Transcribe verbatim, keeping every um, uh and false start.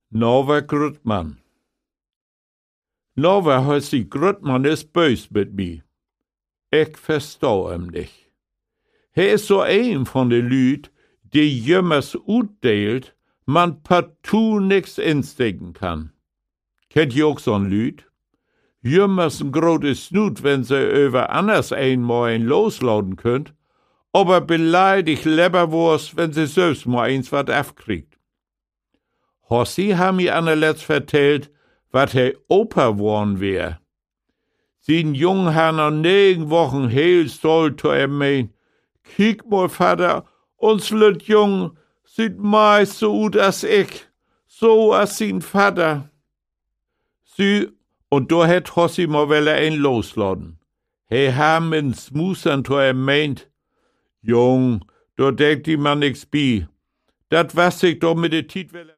Norbert Grüttmann. Norbert heißt die Grüttmann ist bös mit mir. Ich versteh ihm nicht. Er ist so ein von den Lüd, die jümmers utdeelt, man partout nix instecken kann. Kennt ihr auch so'n Lüd? Jümmers ein grotes Snut, wenn sie über anders einmal ein losladen könnt, aber beleidigt Leberwurst, wenn sie selbst mal eins wat afkriegt. Hossi ha mi anerletzt vertellt, wat he Opa worn wär. Sien Jungen ha noch negen Wochen heel stolz to er mein, kiek mal, Vater, uns lüt Jung sieht meist so ut as ich, so as sin Vater. Sie, und do het Hossi mal welle ein losladen. He ha min Smusern to er meint, Jung, do denkt die man nix bi. Dat was ich doch mit de Tietwelle.